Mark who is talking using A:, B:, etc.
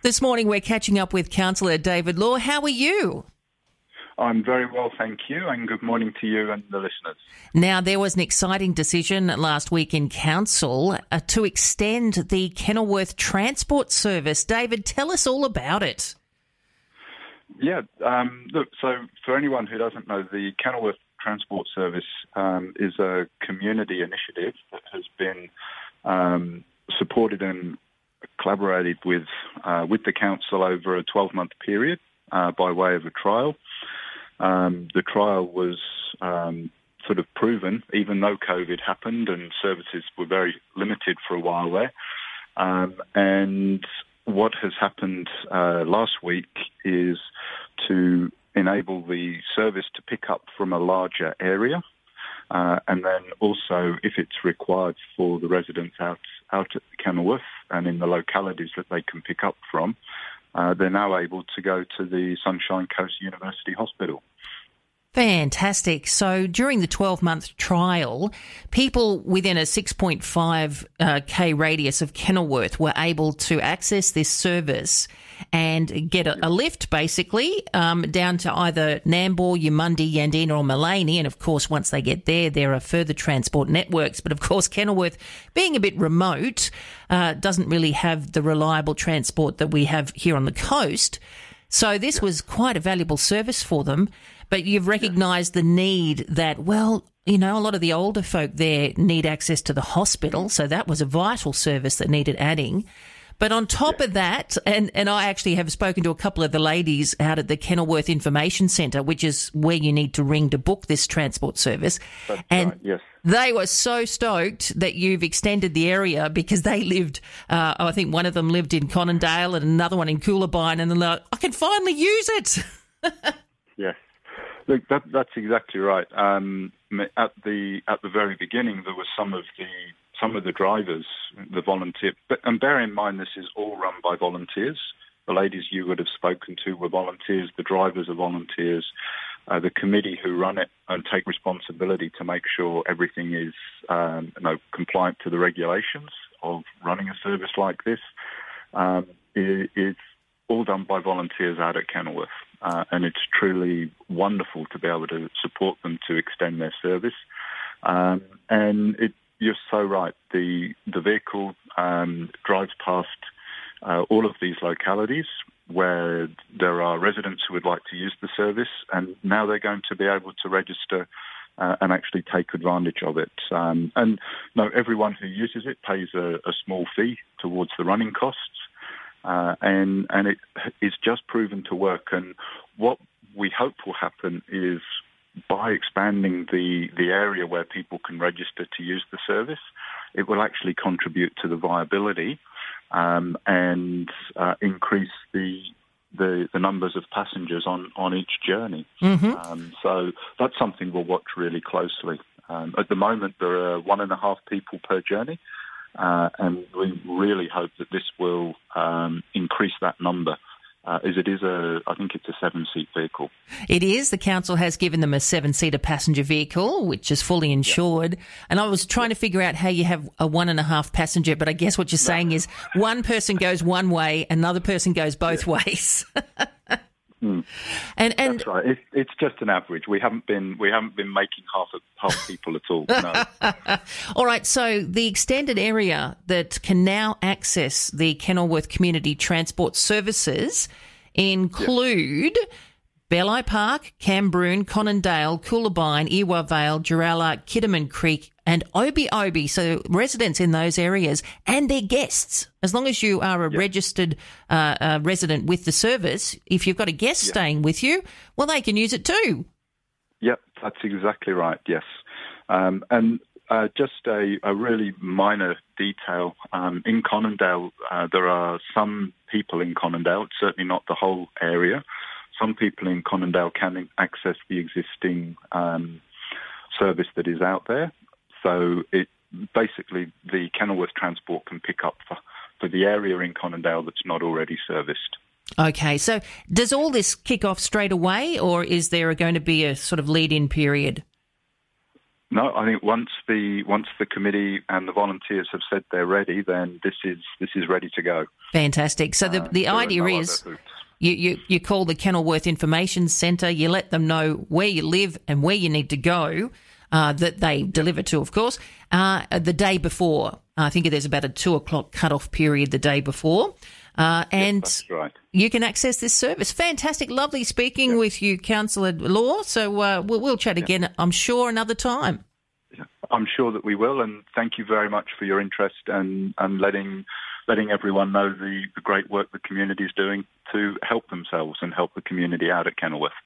A: This morning we're catching up with Councillor David Law. How are you?
B: I'm very well, thank you, and good morning to you and the listeners.
A: Now, there was an exciting decision last week in Council to extend the Kenilworth Transport Service. David, tell us all about it.
B: Yeah, look, so for anyone who doesn't know, the Kenilworth Transport Service is a community initiative that has been supported and collaborated with the council over a 12-month period by way of a trial. The trial was sort of proven, even though COVID happened and services were very limited for a while there. And what has happened last week is to enable the service to pick up from a larger area. And then also, if it's required for the residents out at Kenilworth and in the localities that they can pick up from, they're now able to go to the Sunshine Coast University Hospital.
A: Fantastic. So during the 12-month trial, people within a 6.5k radius of Kenilworth were able to access this service and get a lift, basically, down to either Nambour, Yamundi, Yandina or Maleny. And, of course, once they get there are further transport networks. But, of course, Kenilworth, being a bit remote, doesn't really have the reliable transport that we have here on the coast. So this was quite a valuable service for them. But you've recognised the need that, well, you know, a lot of the older folk there need access to the hospital. So that was a vital service that needed adding. But on top of that, and I actually have spoken to a couple of the ladies out at the Kenilworth Information Centre, which is where you need to ring to book this transport service.
B: That's
A: and
B: right, yes.
A: They were so stoked that you've extended the area because they lived, I think one of them lived in Conondale and another one in Coolabine, and they're like, I can finally use it.
B: Yes. Look, that's exactly right. At the very beginning, there was some of the drivers, the volunteer, and bear in mind this is all run by volunteers. The ladies you would have spoken to were volunteers. The drivers are volunteers. The committee who run it and take responsibility to make sure everything is compliant to the regulations of running a service like this. It's all done by volunteers out at Kenilworth. And it's truly wonderful to be able to support them to extend their service. You're so right. The vehicle drives past all of these localities where there are residents who would like to use the service, and now they're going to be able to register and actually take advantage of it. Everyone who uses it pays a small fee towards the running costs. And it is just proven to work. And what we hope will happen is by expanding the area where people can register to use the service, it will actually contribute to the viability and increase the numbers of passengers on each journey. Mm-hmm. So that's something we'll watch really closely. At the moment, there are 1.5 people per journey. And we really hope that this will increase that number, as it is I think it's a 7-seat vehicle.
A: It is. The council has given them a 7-seater passenger vehicle, which is fully insured. Yep. And I was trying to figure out how you have a 1.5 passenger, but I guess what you're saying is one person goes one way, another person goes both ways. And
B: that's right. It's just an average. We haven't been making half people at all. No.
A: All right. So the extended area that can now access the Kenilworth Community Transport Services include Belli Park, Cambroon, Conondale, Coolabine, Ewa Vale, Geralla, Kidderman Creek and Obi. So residents in those areas and their guests, as long as you are a registered resident with the service, if you've got a guest staying with you, well, they can use it too.
B: Yep, that's exactly right, yes. Just a really minor detail. In Conondale, there are some people in Conondale, it's certainly not the whole area. Some people in Conondale can access the existing service that is out there. So basically the Kenilworth Transport can pick up for the area in Conondale that's not already serviced.
A: Okay, so does all this kick off straight away, or is there going to be a sort of lead-in period?
B: No, I think once the committee and the volunteers have said they're ready, then this is ready to go.
A: Fantastic. So the idea is you call the Kenilworth Information Centre, you let them know where you live and where you need to go, that they deliver to, of course, the day before. I think there's about a 2:00 cut-off period the day before. And
B: yes, that's right.
A: You can access this service. Fantastic. Lovely speaking with you, Councillor Law. So we'll chat again, I'm sure, another time.
B: I'm sure that we will, and thank you very much for your interest and letting everyone know the great work the community is doing to help themselves and help the community out at Kenilworth.